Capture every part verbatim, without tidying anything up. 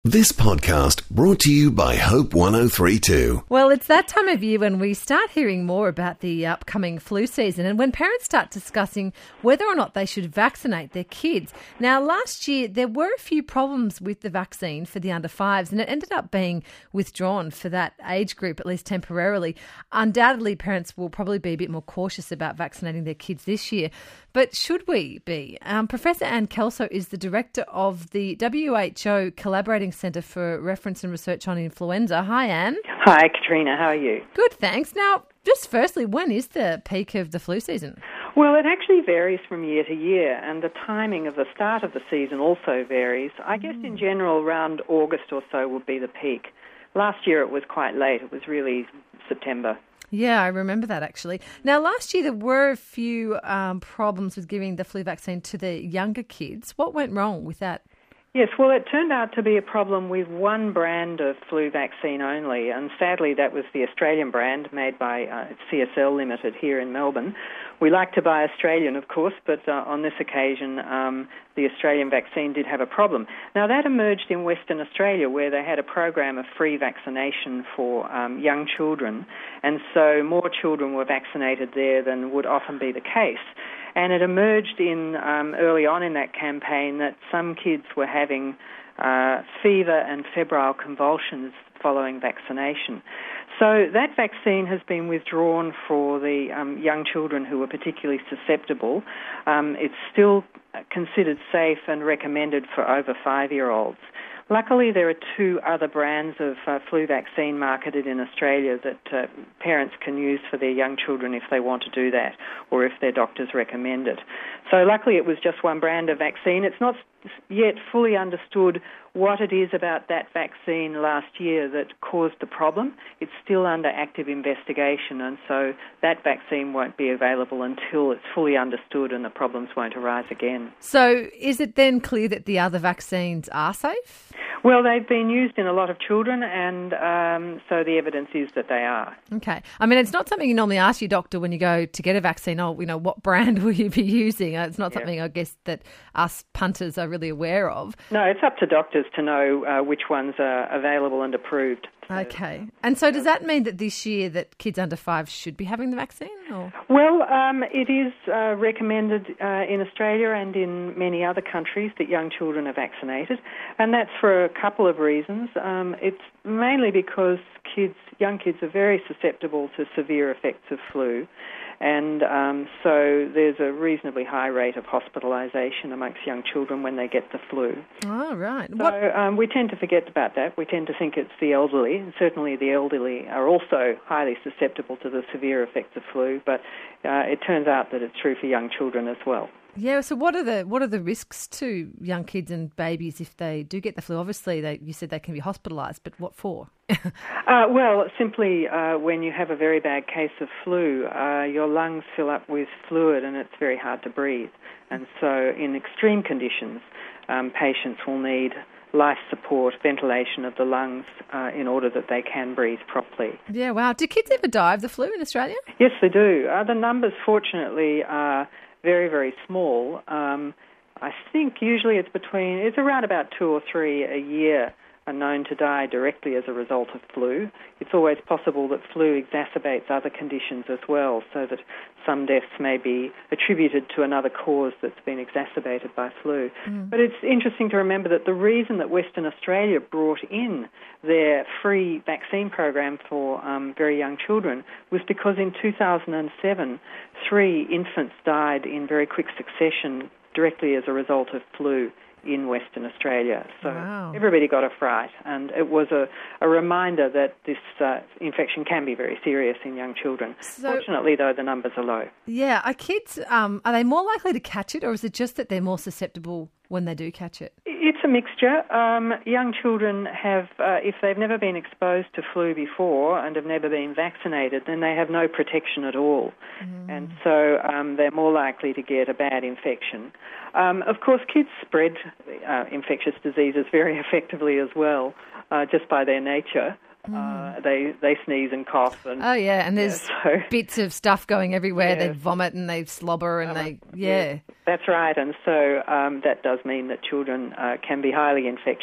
This podcast brought to you by Hope one oh three two. Well, it's that time of year when we start hearing more about the upcoming flu season and when parents start discussing whether or not they should vaccinate their kids. Now, last year there were a few problems with the vaccine for the under fives and it ended up being withdrawn for that age group, at least temporarily. Undoubtedly, parents will probably be a bit more cautious about vaccinating their kids this year. But should we be? Um, Professor Anne Kelso is the director of the W H O Collaborating Centre for Reference and Research on Influenza. Hi, Anne. Hi, Katrina. How are you? Good, thanks. Now, just firstly, when is the peak of the flu season? Well, it actually varies from year to year, and the timing of the start of the season also varies. I guess in general, around August or so would be the peak. Last year it was quite late. It was really September. Yeah, I remember that actually. Now, last year there were a few um, problems with giving the flu vaccine to the younger kids. What went wrong with that? Yes, well, it turned out to be a problem with one brand of flu vaccine only, and sadly that was the Australian brand made by uh, C S L Limited here in Melbourne. We like to buy Australian, of course, but uh, on this occasion um, the Australian vaccine did have a problem. Now, that emerged in Western Australia where they had a program of free vaccination for um, young children, and so more children were vaccinated there than would often be the case. And it emerged in um, early on in that campaign that some kids were having uh, fever and febrile convulsions following vaccination. So that vaccine has been withdrawn for the um, young children who were particularly susceptible. Um, it's still considered safe and recommended for over five-year-olds. Luckily, there are two other brands of uh, flu vaccine marketed in Australia that uh, parents can use for their young children if they want to do that or if their doctors recommend it. So luckily it was just one brand of vaccine. It's not yet fully understood what it is about that vaccine last year that caused the problem. It's still under active investigation, and so that vaccine won't be available until it's fully understood and the problems won't arise again. So is it then clear that the other vaccines are safe? Well, they've been used in a lot of children, and um, so the evidence is that they are. Okay. I mean, it's not something you normally ask your doctor when you go to get a vaccine. Oh, you know, what brand will you be using? It's not something, yeah. I guess, that us punters are really aware of. No, it's up to doctors to know uh, which ones are available and approved. Okay. And so does that mean that this year that kids under five should be having the vaccine? Or? Well, um, it is uh, recommended uh, in Australia and in many other countries that young children are vaccinated, and that's for a couple of reasons. Um, it's mainly because kids, young kids are very susceptible to severe effects of flu, and um, so there's a reasonably high rate of hospitalisation amongst young children when they get the flu. Oh, right. So what? um, we tend to forget about that. We tend to think it's the elderly, and certainly the elderly are also highly susceptible to the severe effects of flu, but uh, it turns out that it's true for young children as well. Yeah, so what are the what are the risks to young kids and babies if they do get the flu? Obviously, they, you said they can be hospitalised, but what for? uh, well, simply uh, when you have a very bad case of flu, uh, your lungs fill up with fluid and it's very hard to breathe. And so in extreme conditions, um, patients will need life support, ventilation of the lungs uh, in order that they can breathe properly. Yeah, wow. Do kids ever die of the flu in Australia? Yes, they do. Uh, the numbers, fortunately, are very, very small. Um, I think usually it's between, it's around about two or three a year are known to die directly as a result of flu. It's always possible that flu exacerbates other conditions as well, so that some deaths may be attributed to another cause that's been exacerbated by flu. Mm. But it's interesting to remember that the reason that Western Australia brought in their free vaccine program for um, very young children was because in two thousand seven, three infants died in very quick succession directly as a result of flu in Western Australia. So wow. Everybody got a fright, and it was a, a reminder that this uh, infection can be very serious in young children. So, fortunately, though, the numbers are low. Yeah. Are kids, um, are they more likely to catch it, or is it just that they're more susceptible when they do catch it? It's a mixture. Um, young children have, uh, if they've never been exposed to flu before and have never been vaccinated, then they have no protection at all. Mm. And so um, they're more likely to get a bad infection. Um, of course, kids spread uh, infectious diseases very effectively as well, uh, just by their nature. Mm. Uh, they they sneeze and cough. And, oh, yeah, and there's yeah, so, bits of stuff going everywhere. Yeah. They vomit and they slobber and um, they, yeah. yeah. That's right, and so um, that does mean that children uh, can be highly infectious.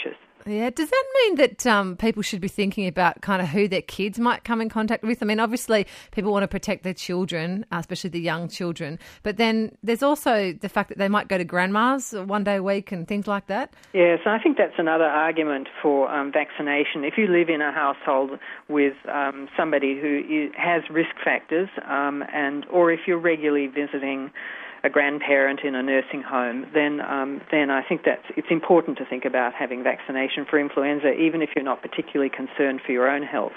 Yeah. Does that mean that um, people should be thinking about kind of who their kids might come in contact with? I mean, obviously people want to protect their children, uh, especially the young children. But then there's also the fact that they might go to grandma's one day a week and things like that. Yes, I think that's another argument for um, vaccination. If you live in a household with um, somebody who is, has risk factors, um, and or if you're regularly visiting a grandparent in a nursing home, then um, then I think that it's important to think about having vaccination for influenza, even if you're not particularly concerned for your own health.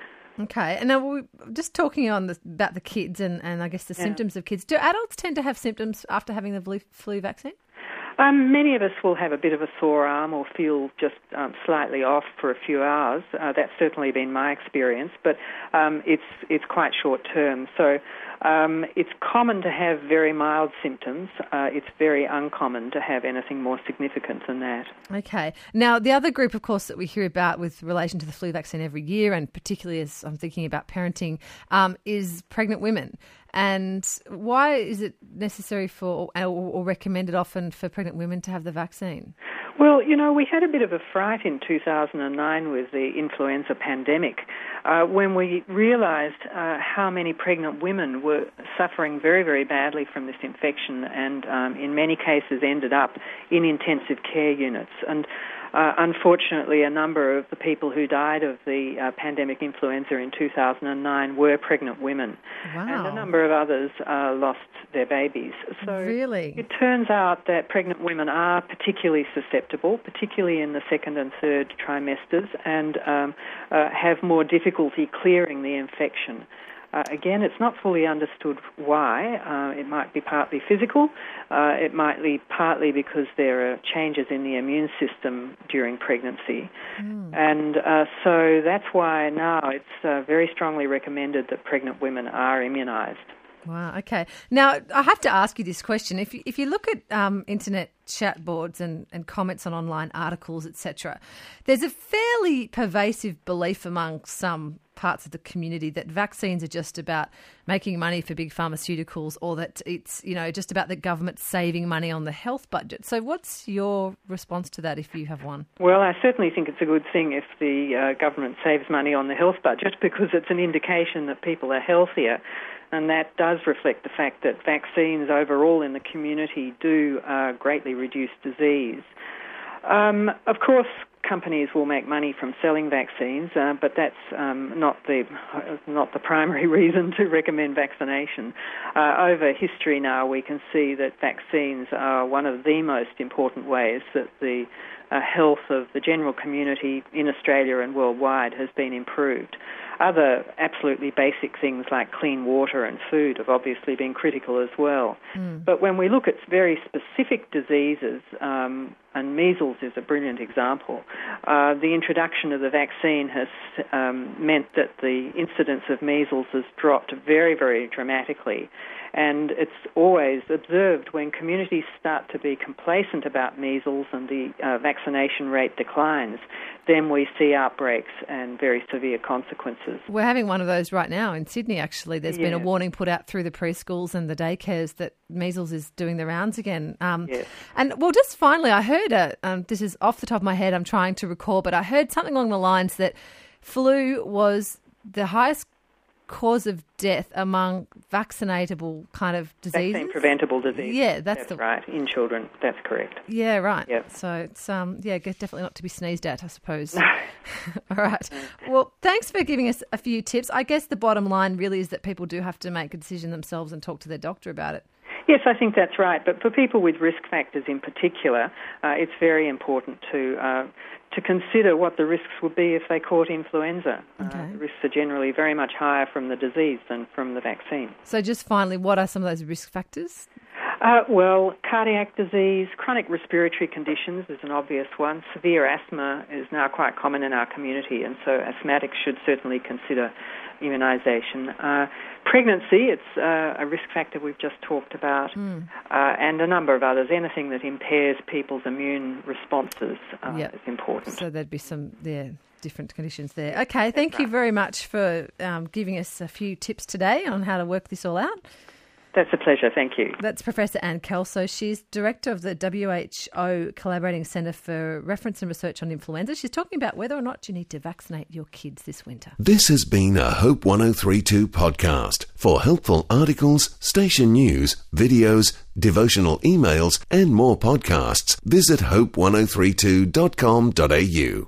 Okay, and now we're just talking on the, about the kids and, and I guess the yeah. symptoms of kids. Do adults tend to have symptoms after having the flu, flu vaccine? Um, many of us will have a bit of a sore arm or feel just um, slightly off for a few hours. Uh, that's certainly been my experience, but um, it's it's quite short term. So um, it's common to have very mild symptoms. Uh, it's very uncommon to have anything more significant than that. Okay. Now, the other group, of course, that we hear about with relation to the flu vaccine every year, and particularly as I'm thinking about parenting, um, is pregnant women. And why is it necessary for or, or recommended often for pregnant women to have the vaccine? Well, you know, we had a bit of a fright in two thousand nine with the influenza pandemic uh, when we realised uh, how many pregnant women were suffering very, very badly from this infection and um, in many cases ended up in intensive care units. And Uh, unfortunately, a number of the people who died of the uh, pandemic influenza in two thousand nine were pregnant women. Wow. And a number of others uh, lost their babies. So really? It turns out that pregnant women are particularly susceptible, particularly in the second and third trimesters, and um, uh, have more difficulty clearing the infection. Uh, again, it's not fully understood why. Uh, it might be partly physical. Uh, it might be partly because there are changes in the immune system during pregnancy. Mm. And uh, so that's why now it's uh, very strongly recommended that pregnant women are immunised. Wow, okay. Now, I have to ask you this question. If you, if you look at um, internet chat boards and, and comments on online articles, et cetera, there's a fairly pervasive belief among some parts of the community that vaccines are just about making money for big pharmaceuticals, or that it's, you know, just about the government saving money on the health budget. So what's your response to that, if you have one? Well, I certainly think it's a good thing if the uh, government saves money on the health budget, because it's an indication that people are healthier. And that does reflect the fact that vaccines overall in the community do uh, greatly reduce disease. Um, of course, companies will make money from selling vaccines, uh, but that's um, not the uh, not the primary reason to recommend vaccination. Uh, over history now, we can see that vaccines are one of the most important ways that the uh, health of the general community in Australia and worldwide has been improved. Other absolutely basic things like clean water and food have obviously been critical as well. Mm. But when we look at very specific diseases, um, and measles is a brilliant example, uh, the introduction of the vaccine has um, meant that the incidence of measles has dropped very, very dramatically. And it's always observed when communities start to be complacent about measles and the uh, vaccination rate declines, then we see outbreaks and very severe consequences. We're having one of those right now in Sydney, actually. There's yeah. been a warning put out through the preschools and the daycares that measles is doing the rounds again. Um, yes. And, well, just finally, I heard, a, um, this is off the top of my head, I'm trying to recall, but I heard something along the lines that flu was the highest cause of death among vaccinatable kind of diseases. Vaccine-preventable disease. Yeah, that's, that's the... right, in children. That's correct. Yeah, right. Yep. So it's um, yeah, definitely not to be sneezed at, I suppose. All right. Well, thanks for giving us a few tips. I guess the bottom line really is that people do have to make a decision themselves and talk to their doctor about it. Yes, I think that's right. But for people with risk factors in particular, uh, it's very important to uh, to consider what the risks would be if they caught influenza. Okay. Uh, the risks are generally very much higher from the disease than from the vaccine. So just finally, what are some of those risk factors? Uh, well, cardiac disease, chronic respiratory conditions is an obvious one. Severe asthma is now quite common in our community, and so asthmatics should certainly consider immunisation. Uh, pregnancy, it's uh, a risk factor we've just talked about, mm. uh, and a number of others. Anything that impairs people's immune responses uh, yep. is important. So there'd be some yeah, different conditions there. Okay, thank That's you right. very much for um, giving us a few tips today on how to work this all out. That's a pleasure. Thank you. That's Professor Anne Kelso. She's Director of the W H O Collaborating Centre for Reference and Research on Influenza. She's talking about whether or not you need to vaccinate your kids this winter. This has been a Hope one oh three two podcast. For helpful articles, station news, videos, devotional emails and more podcasts, visit hope ten thirty-two dot com dot a u.